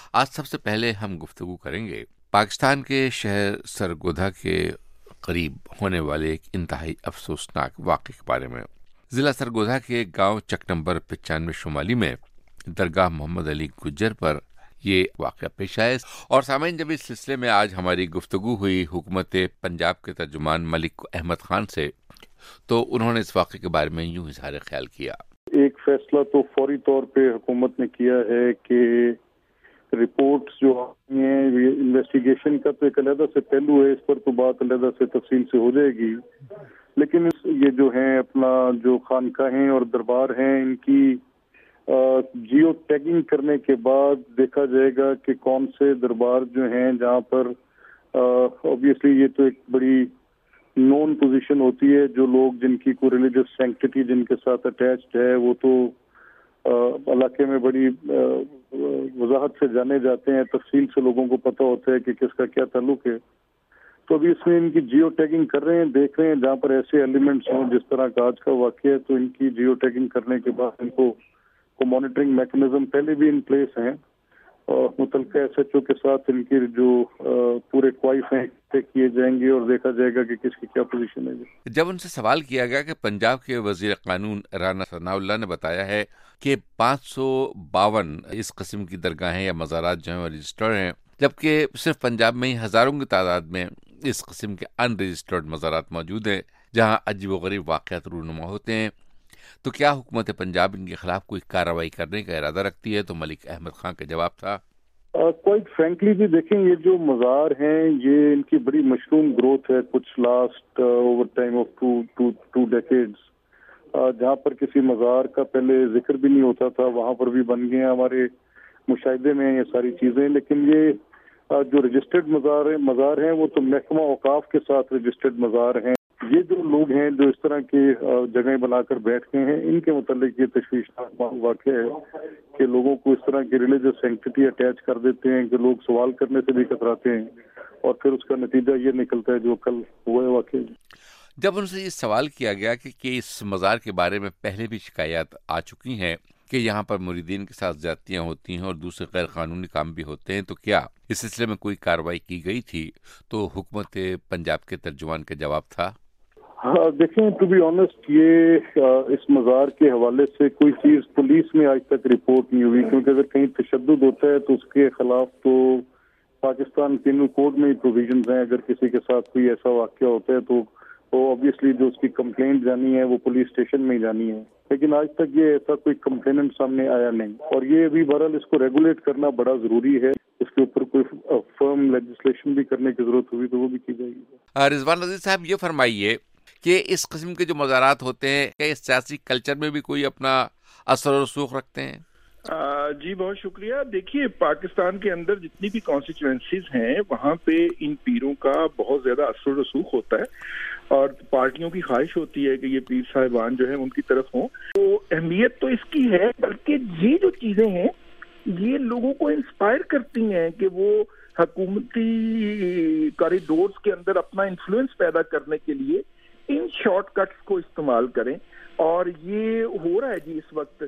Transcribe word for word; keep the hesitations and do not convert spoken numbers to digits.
آج سب سے پہلے ہم گفتگو کریں گے پاکستان کے شہر سرگودھا کے قریب ہونے والے ایک انتہائی افسوسناک واقعے کے بارے میں۔ ضلع سرگودھا کے گاؤں چک نمبر پچانوے شمالی میں درگاہ محمد علی گجر پر یہ واقعہ پیش آئے، اور سامعین جب اس سلسلے میں آج ہماری گفتگو ہوئی حکومت پنجاب کے ترجمان ملک احمد خان سے، تو انہوں نے اس واقعے کے بارے میں یوں اظہار خیال کیا۔ ایک فیصلہ تو فوری طور پہ حکومت نے کیا ہے کہ رپورٹس جو آئی ہیں انویسٹیگیشن کا تو ایک علیحدہ سے پہلو ہے، اس پر تو بات علیحدہ سے تفصیل سے ہو جائے گی، لیکن یہ جو ہیں اپنا جو خانقاہیں اور دربار ہیں ان کی جیو ٹیگنگ کرنے کے بعد دیکھا جائے گا کہ کون سے دربار جو ہیں جہاں پر اوبیسلی یہ تو ایک بڑی نون پوزیشن ہوتی ہے، جو لوگ جن کی کوئی ریلیجس سینکٹیٹی جن کے ساتھ اٹیچڈ ہے وہ تو علاقے میں بڑی وضاحت سے جانے جاتے ہیں، تفصیل سے لوگوں کو پتہ ہوتا ہے کہ کس کا کیا تعلق ہے۔ تو ابھی اس میں ان کی جیو ٹیگنگ کر رہے ہیں، دیکھ رہے ہیں جہاں پر ایسے ایلیمنٹس ہوں جس طرح کا آج کا واقعہ ہے، تو ان کی جیو ٹیگنگ کرنے کے بعد ان کو مانیٹرنگ میکنزم پہلے بھی ان پلیس ہیں، اور متعلقہ ایس ایچ او کے ساتھ ان کے جو پورے کوائف ہیں کیے جائیں گے اور دیکھا جائے گا کہ کس کی کیا پوزیشن ہے۔ جب ان سے سوال کیا گیا کہ پنجاب کے وزیر قانون رانا ثناء اللہ نے بتایا ہے کہ پانچ سو باون اس قسم کی درگاہیں یا مزارات جو ہیں رجسٹرڈ ہیں، جبکہ صرف پنجاب میں ہی ہزاروں کی تعداد میں اس قسم کے ان رجسٹرڈ مزارات موجود ہیں جہاں عجیب و غریب واقعات رونما ہوتے ہیں، تو کیا حکومت پنجاب ان کے خلاف کوئی کارروائی کرنے کا ارادہ رکھتی ہے؟ تو ملک احمد خان کا جواب تھا، کوائٹ فرینکلی جی دیکھیں، یہ جو مزار ہیں یہ ان کی بڑی مشروم گروتھ ہے کچھ last over time of two two two decades, جہاں پر کسی مزار کا پہلے ذکر بھی نہیں ہوتا تھا وہاں پر بھی بن گئے ہیں، ہمارے مشاہدے میں یہ ساری چیزیں، لیکن یہ جو رجسٹرڈ مزار ہیں مزار ہیں وہ تو محکمہ اوقاف کے ساتھ رجسٹرڈ مزار ہیں۔ یہ جو لوگ ہیں جو اس طرح کی جگہیں بنا کر بیٹھ گئے ہیں، ان کے متعلق یہ تشویشناک واقعہ ہے کہ لوگوں کو اس طرح کی ریلیجس سینکٹیٹی اٹیچ کر دیتے ہیں کہ لوگ سوال کرنے سے بھی کتراتے ہیں، اور پھر اس کا نتیجہ یہ نکلتا ہے جو کل ہوا ہے واقعہ۔ جب ان سے یہ سوال کیا گیا کہ, کہ اس مزار کے بارے میں پہلے بھی شکایات آ چکی ہیں کہ یہاں پر مریدین کے ساتھ زیادتیاں ہوتی ہیں اور دوسرے غیر قانونی کام بھی ہوتے ہیں، تو کیا اس سلسلے میں کوئی کارروائی کی گئی تھی؟ تو حکومت پنجاب کے ترجمان کا جواب تھا، ہاں دیکھیں، ٹو بی آنےسٹ یہ اس مزار کے حوالے سے کوئی چیز پولیس میں آج تک رپورٹ نہیں ہوئی، کیونکہ اگر کہیں تشدد ہوتا ہے تو اس کے خلاف تو پاکستان پینل کوڈ میں ہی پروویژنز ہیں، اگر کسی کے ساتھ کوئی ایسا واقعہ ہوتا ہے تو اوبیسلی جو اس کی کمپلینٹ جانی ہے وہ پولیس اسٹیشن میں ہی جانی ہے، لیکن آج تک یہ ایسا کوئی کمپلیننٹ سامنے آیا نہیں، اور یہ ابھی بہرحال اس کو ریگولیٹ کرنا بڑا ضروری ہے، اس کے اوپر کوئی فرم لیجسلیشن بھی کرنے کی ضرورت ہوگی تو وہ بھی کی جائے گی۔ رضوان نذیر صاحب یہ فرمائیے کہ اس قسم کے جو مزارات ہوتے ہیں کیا اس سیاسی کلچر میں بھی کوئی اپنا اثر و رسوخ رکھتے ہیں؟ جی بہت شکریہ۔ دیکھیے، پاکستان کے اندر جتنی بھی کانسٹیچوئنسیز ہیں وہاں پہ ان پیروں کا بہت زیادہ اثر و رسوخ ہوتا ہے، اور پارٹیوں کی خواہش ہوتی ہے کہ یہ پیر صاحبان جو ہیں ان کی طرف ہوں، تو اہمیت تو اس کی ہے، بلکہ یہ جو چیزیں ہیں یہ لوگوں کو انسپائر کرتی ہیں کہ وہ حکومتی کوریڈورز کے اندر اپنا انفلوئنس پیدا کرنے کے لیے ان شارٹ کٹس کو استعمال کریں، اور یہ ہو رہا ہے جی اس وقت۔